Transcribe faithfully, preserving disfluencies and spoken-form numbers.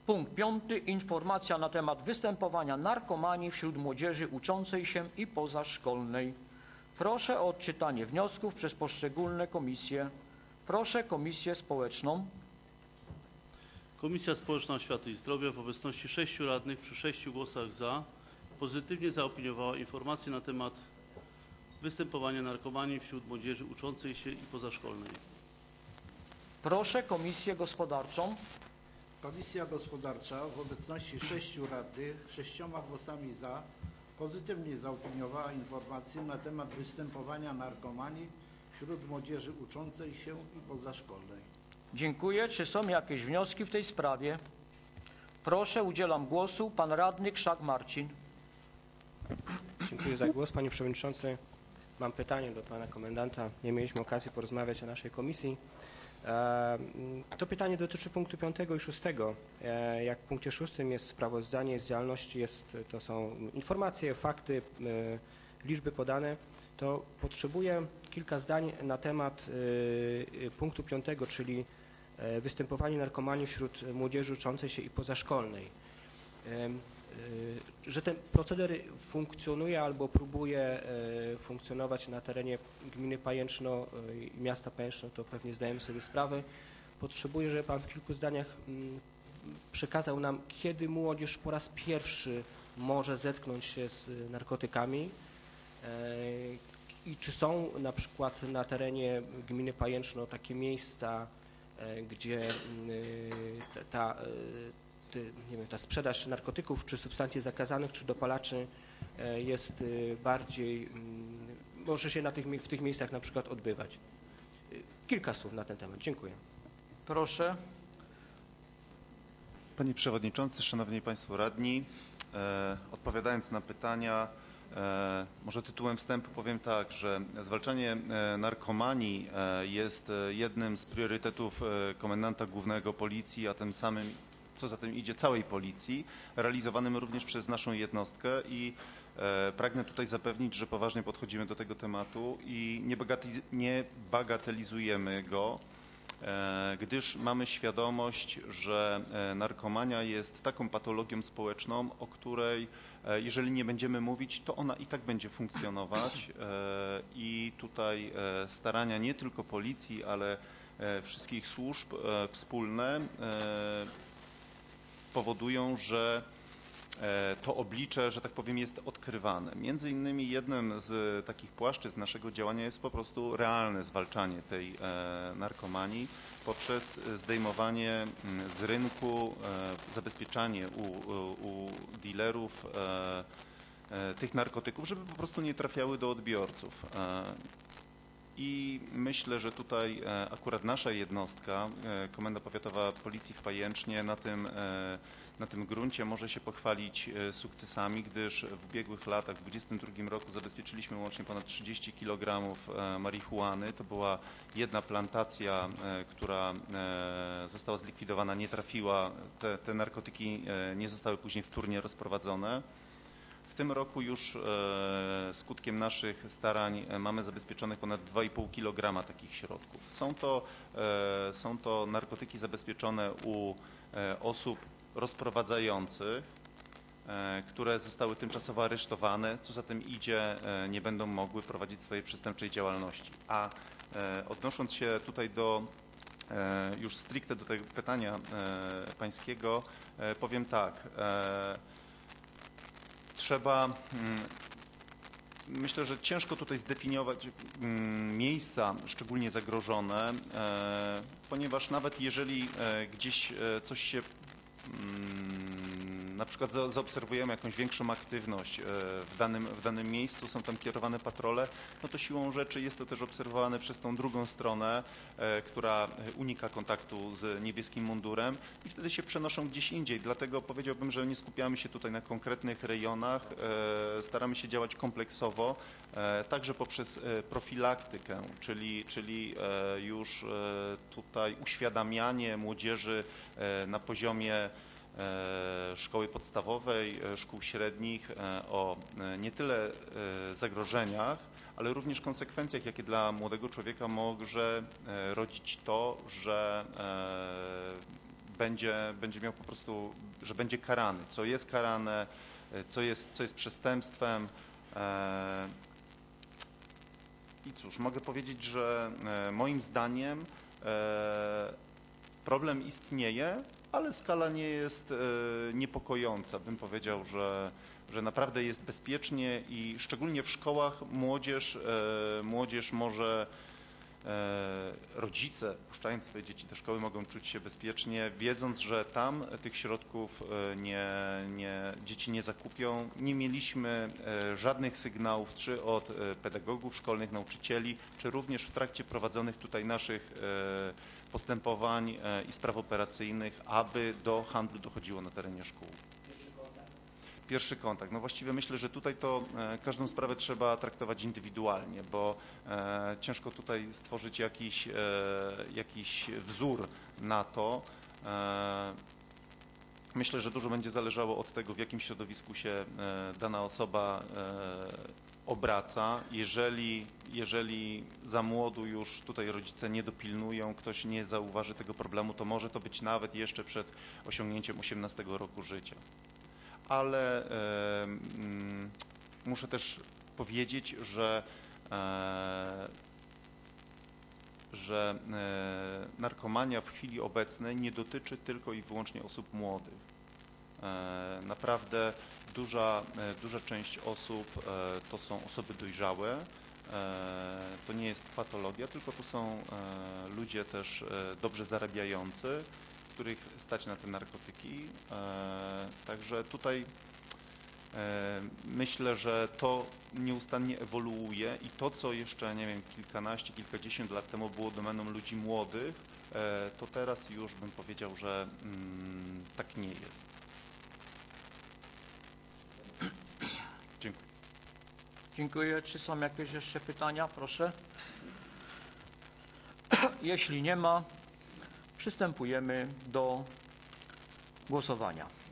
Punkt piąty. Informacja na temat występowania narkomanii wśród młodzieży uczącej się i pozaszkolnej. Proszę o odczytanie wniosków przez poszczególne komisje. Proszę Komisję Społeczną. Komisja Społeczna Oświaty i Zdrowia w obecności sześciu radnych przy sześciu głosach za pozytywnie zaopiniowała informację na temat występowania narkomanii wśród młodzieży uczącej się i pozaszkolnej. Proszę Komisję Gospodarczą. Komisja Gospodarcza w obecności sześciu radnych, sześcioma głosami za, pozytywnie zaopiniowała informację na temat występowania narkomanii wśród młodzieży uczącej się i pozaszkolnej. Dziękuję. Czy są jakieś wnioski w tej sprawie? Proszę, udzielam głosu. Pan radny Krzak Marcin. Dziękuję za głos, panie przewodniczący. Mam pytanie do pana komendanta. Nie mieliśmy okazji porozmawiać o naszej komisji. To pytanie dotyczy punktu piątego i szóstego. Jak w punkcie szóstym jest sprawozdanie z działalności, jest, to są informacje, fakty, liczby podane, to potrzebuję kilka zdań na temat punktu piątego, czyli występowanie narkomanii wśród młodzieży uczącej się i pozaszkolnej. Że ten proceder funkcjonuje albo próbuje funkcjonować na terenie gminy Pajęczno i miasta Pajęczno, to pewnie zdajemy sobie sprawę. Potrzebuję, żeby pan w kilku zdaniach przekazał nam, kiedy młodzież po raz pierwszy może zetknąć się z narkotykami i czy są na przykład na terenie gminy Pajęczno takie miejsca, gdzie ta, ta nie wiem, ta sprzedaż narkotyków, czy substancji zakazanych, czy dopalaczy jest bardziej, może się na tych, w tych miejscach na przykład odbywać. Kilka słów na ten temat. Dziękuję. Proszę. Panie Przewodniczący, Szanowni Państwo Radni, e, odpowiadając na pytania, e, może tytułem wstępu powiem tak, że zwalczanie e, narkomanii e, jest jednym z priorytetów e, komendanta głównego Policji, a tym samym, co za tym idzie, całej Policji, realizowanym również przez naszą jednostkę i e, pragnę tutaj zapewnić, że poważnie podchodzimy do tego tematu i nie, nie bagatelizujemy go, e, gdyż mamy świadomość, że e, narkomania jest taką patologią społeczną, o której e, jeżeli nie będziemy mówić, to ona i tak będzie funkcjonować e, i tutaj e, starania nie tylko Policji, ale e, wszystkich służb e, wspólne e, powodują, że to oblicze, że tak powiem, jest odkrywane. Między innymi jednym z takich płaszczyzn naszego działania jest po prostu realne zwalczanie tej narkomanii poprzez zdejmowanie z rynku, zabezpieczanie u, u dealerów tych narkotyków, żeby po prostu nie trafiały do odbiorców. I myślę, że tutaj akurat nasza jednostka, Komenda Powiatowa Policji w Pajęcznie, na tym, na tym gruncie może się pochwalić sukcesami, gdyż w ubiegłych latach, w dwudziestym drugim roku zabezpieczyliśmy łącznie ponad trzydzieści kilogramów marihuany. To była jedna plantacja, która została zlikwidowana, nie trafiła, te, te narkotyki nie zostały później wtórnie rozprowadzone. W tym roku już e, skutkiem naszych starań mamy zabezpieczonych ponad dwa i pół kilograma takich środków. Są to, e, są to narkotyki zabezpieczone u e, osób rozprowadzających, e, które zostały tymczasowo aresztowane, co za tym idzie, e, nie będą mogły prowadzić swojej przestępczej działalności. A e, odnosząc się tutaj do e, już stricte do tego pytania e, pańskiego, e, powiem tak. E, Trzeba, myślę, że ciężko tutaj zdefiniować miejsca szczególnie zagrożone, ponieważ nawet jeżeli gdzieś coś się, na przykład zaobserwujemy jakąś większą aktywność w danym, w danym miejscu, są tam kierowane patrole, no to siłą rzeczy jest to też obserwowane przez tą drugą stronę, która unika kontaktu z niebieskim mundurem i wtedy się przenoszą gdzieś indziej. Dlatego powiedziałbym, że nie skupiamy się tutaj na konkretnych rejonach, staramy się działać kompleksowo, także poprzez profilaktykę, czyli, czyli już tutaj uświadamianie młodzieży na poziomie szkoły podstawowej, szkół średnich o nie tyle zagrożeniach, ale również konsekwencjach, jakie dla młodego człowieka może rodzić to, że będzie, będzie miał po prostu, że będzie karany, co jest karane, co jest, co jest przestępstwem. I cóż, mogę powiedzieć, że moim zdaniem problem istnieje, ale skala nie jest niepokojąca. Bym powiedział, że, że naprawdę jest bezpiecznie i szczególnie w szkołach młodzież, młodzież może, rodzice puszczając swoje dzieci do szkoły mogą czuć się bezpiecznie, wiedząc, że tam tych środków nie, nie, dzieci nie zakupią. Nie mieliśmy żadnych sygnałów, czy od pedagogów szkolnych, nauczycieli, czy również w trakcie prowadzonych tutaj naszych postępowań i spraw operacyjnych, aby do handlu dochodziło na terenie szkół. Pierwszy kontakt. No właściwie myślę, że tutaj to e, każdą sprawę trzeba traktować indywidualnie, bo e, ciężko tutaj stworzyć jakiś, e, jakiś wzór na to. E, myślę, że dużo będzie zależało od tego, w jakim środowisku się e, dana osoba e, obraca. Jeżeli, jeżeli za młodu już tutaj rodzice nie dopilnują, ktoś nie zauważy tego problemu, to może to być nawet jeszcze przed osiągnięciem osiemnastego roku życia. Ale e, mm, muszę też powiedzieć, że, e, że e, narkomania w chwili obecnej nie dotyczy tylko i wyłącznie osób młodych. E, naprawdę duża, e, duża część osób e, to są osoby dojrzałe. E, to nie jest patologia, tylko to są e, ludzie też e, dobrze zarabiający, których stać na te narkotyki. E, także tutaj e, myślę, że to nieustannie ewoluuje i to, co jeszcze, nie wiem, kilkanaście, kilkadziesiąt lat temu było domeną ludzi młodych, e, to teraz już bym powiedział, że mm, tak nie jest. Dziękuję. Dziękuję. Czy są jakieś jeszcze pytania? Proszę. Jeśli nie ma, przystępujemy do głosowania.